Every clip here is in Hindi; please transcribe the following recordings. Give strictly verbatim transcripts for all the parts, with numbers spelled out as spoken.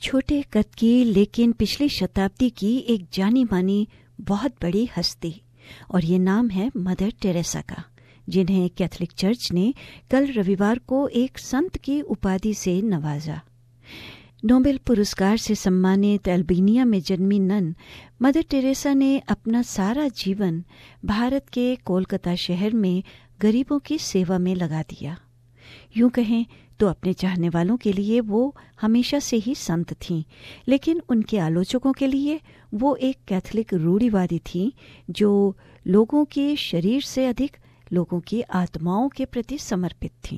छोटे कद की लेकिन पिछली शताब्दी की एक जानी मानी बहुत बड़ी हस्ती, और ये नाम है मदर टेरेसा का, जिन्हें कैथोलिक चर्च ने कल रविवार को एक संत की उपाधि से नवाजा। नोबेल पुरस्कार से सम्मानित अल्बानिया में जन्मी नन मदर टेरेसा ने अपना सारा जीवन भारत के कोलकाता शहर में गरीबों की सेवा में लगा दिया। यूं कहें तो अपने चाहने वालों के लिए वो हमेशा से ही संत थीं, लेकिन उनके आलोचकों के लिए वो एक कैथोलिक रूढ़िवादी थीं जो लोगों के शरीर से अधिक लोगों की आत्माओं के प्रति समर्पित थीं।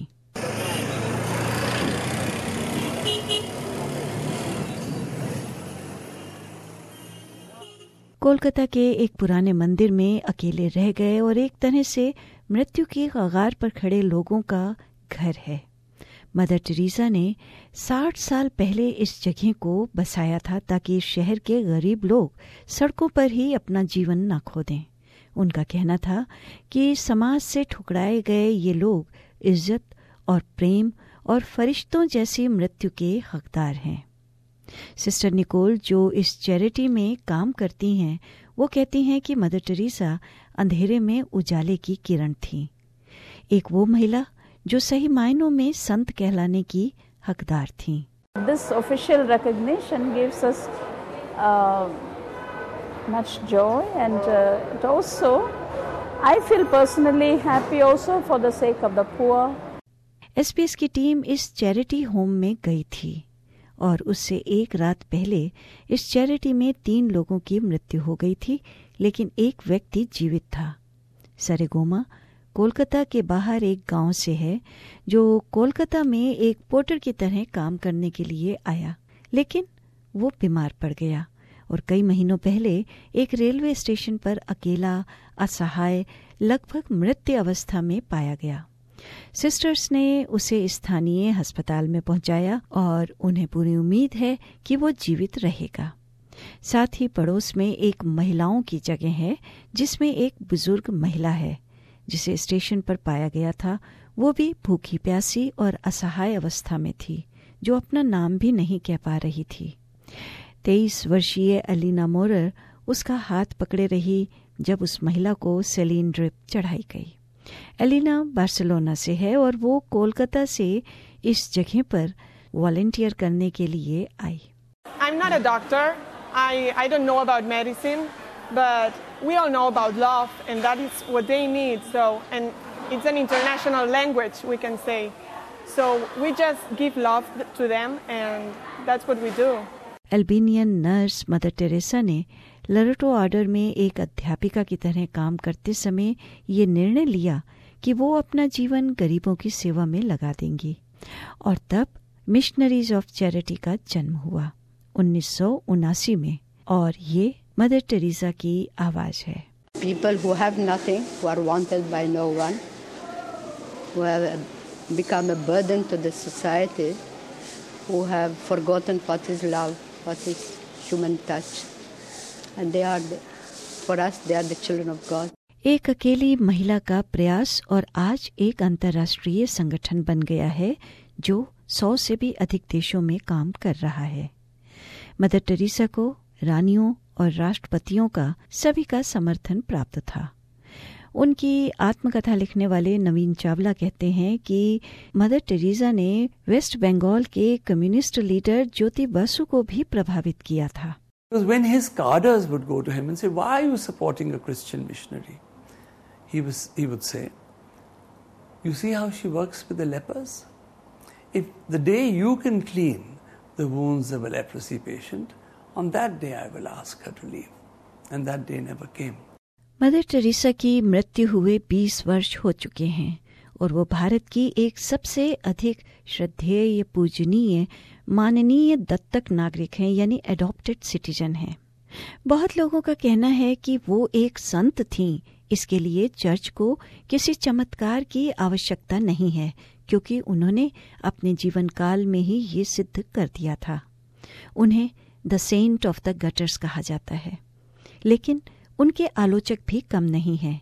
कोलकाता के एक पुराने मंदिर में अकेले रह गए और एक तरह से मृत्यु की कगार पर खड़े लोगों का घर है। मदर टेरेसा ने साठ साल पहले इस जगह को बसाया था ताकि शहर के गरीब लोग सड़कों पर ही अपना जीवन न खो दें। उनका कहना था कि समाज से ठुकराए गए ये लोग इज्जत और प्रेम और फरिश्तों जैसी मृत्यु के हकदार हैं। सिस्टर निकोल, जो इस चैरिटी में काम करती हैं, वो कहती हैं कि मदर टेरेसा अंधेरे में उजाले की किरण थी, एक वो महिला जो सही मायनों में संत कहलाने की हकदार थी। This official recognition gives us uh, much joy and uh, it also I feel personally happy also for the sake of the poor. S B S की टीम इस चैरिटी होम में गई थी और उससे एक रात पहले इस चैरिटी में तीन लोगों की मृत्यु हो गई थी, लेकिन एक व्यक्ति जीवित था। सरेगोमा कोलकाता के बाहर एक गांव से है जो कोलकाता में एक पोर्टर की तरह काम करने के लिए आया, लेकिन वो बीमार पड़ गया और कई महीनों पहले एक रेलवे स्टेशन पर अकेला, असहाय, लगभग मृत अवस्था में पाया गया। सिस्टर्स ने उसे स्थानीय अस्पताल में पहुंचाया और उन्हें पूरी उम्मीद है कि वो जीवित रहेगा। साथ ही पड़ोस में एक महिलाओं की जगह है जिसमें एक बुजुर्ग महिला है जिसे स्टेशन पर पाया गया था। वो भी भूखी प्यासी और असहाय अवस्था में थी, जो अपना नाम भी नहीं कह पा रही थी। तेईस वर्षीय एलिना मोरर उसका हाथ पकड़े रही जब उस महिला को सेलिन ड्रिप चढ़ाई गई। एलिना बार्सिलोना से है और वो कोलकाता से इस जगह पर वॉलंटियर करने के लिए आई। I'm not a doctor. I, I don't know about medicine, but we all know about love, and that is what they need. So, and it's an international language, we can say. So we just give love to them, and that's what we do. Albanian nurse mother Teresa ने लरेटो ऑर्डर में एक अध्यापिका की तरह काम करते समय ये निर्णय लिया कि वो अपना जीवन गरीबों की सेवा में लगा देंगी, और तब मिशनरीज ऑफ चैरिटी का जन्म हुआ उन्नीस सौ उनासी में, और ये मदर टेरेसा की आवाज है। People who have nothing, who are wanted by no one, who have become a burden to the society, who have forgotten what is love, what is human touch, and they are, the, for us, they are the children of God. एक अकेली महिला का प्रयास और आज एक अंतर्राष्ट्रीय संगठन बन गया है जो सौ से भी अधिक देशों में काम कर रहा है। मदर टेरेसा को रानियों और राष्ट्रपतियों का सभी का समर्थन प्राप्त था। उनकी आत्मकथा लिखने वाले नवीन चावला कहते हैं कि मदर टेरेसा ने वेस्ट बंगाल के कम्युनिस्ट लीडर ज्योति बासु को भी प्रभावित किया था। Because when his cadres would go to him and say, "Why are you supporting a Christian missionary?" He was, he would say, "You see how she works with the lepers? If the day you can clean the wounds of a leprosy patient, on that day I will ask her to leave." And that day never came. Mother Teresa की मृत्यु हुए बीस वर्ष हो चुके हैं और वो भारत की एक सबसे अधिक श्रद्धेय, पूजनीय, माननीय दत्तक नागरिक हैं, यानी एडॉप्टेड सिटीजन हैं। बहुत लोगों का कहना है कि वो एक संत थीं, इसके लिए चर्च को किसी चमत्कार की आवश्यकता नहीं है, क्योंकि उन्होंने अपने जीवन काल में ही ये सिद्ध कर दिया था। उन्हें the saint of the gutters कहा जाता है, लेकिन उनके आलोचक भी कम नहीं हैं।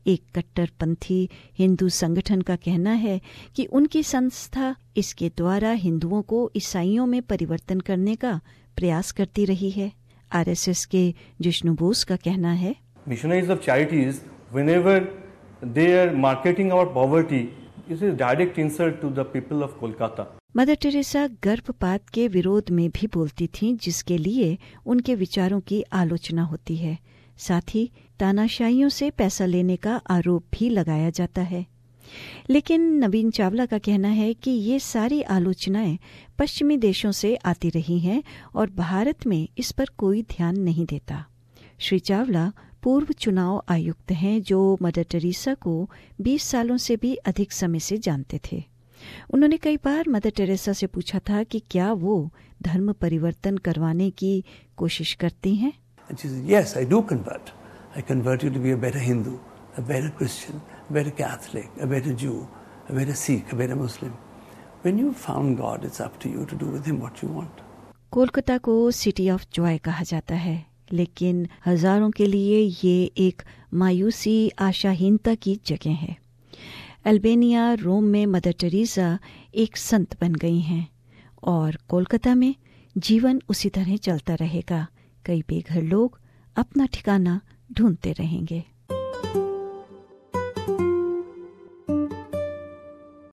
एक कट्टरपंथी हिंदू संगठन का कहना है कि उनकी संस्था इसके द्वारा हिंदुओं को ईसाइयों में परिवर्तन करने का प्रयास करती रही है। आरएसएस के जिष्णु बोस का कहना है, Missionaries of Charities, whenever they are marketing our poverty, is a direct insult to the people of Kolkata. Mother Teresa गर्भपात के विरोध में भी बोलती थीं, जिसके लिए उनके विचारों की आलोचना होती है। साथ ही तानाशाहियों से पैसा लेने का आरोप भी लगाया जाता है। लेकिन नवीन चावला का कहना है कि ये सारी आलोचनाएं पश्चिमी देशों से आती रही हैं और भारत में इस पर कोई ध्यान नहीं देता। श्री चावला पूर्व चुनाव आयुक्त हैं जो मदर टेरेसा को बीस सालों से भी अधिक समय से जानते थे। उन्होंने कई बार मदर टेरेसा से पूछा था कि क्या वो धर्म परिवर्तन करवाने की कोशिश करती हैं। And she said, yes, I do convert. I convert you to be a better Hindu, a better Christian, a better Catholic, a better Jew, a better Sikh, a better Muslim. When you found God, it's up to you to do with him what you want. Kolkata को सिटी ऑफ जॉय कहा जाता है, लेकिन हजारों के लिए ये एक मायूसी, आशाहीनता की जगह है। अल्बेनिया, रोम में मदर टेरेसा एक संत बन गई हैं और कोलकाता में जीवन उसी तरह चलता रहेगा। कई बेघर लोग अपना ठिकाना ढूंढते रहेंगे।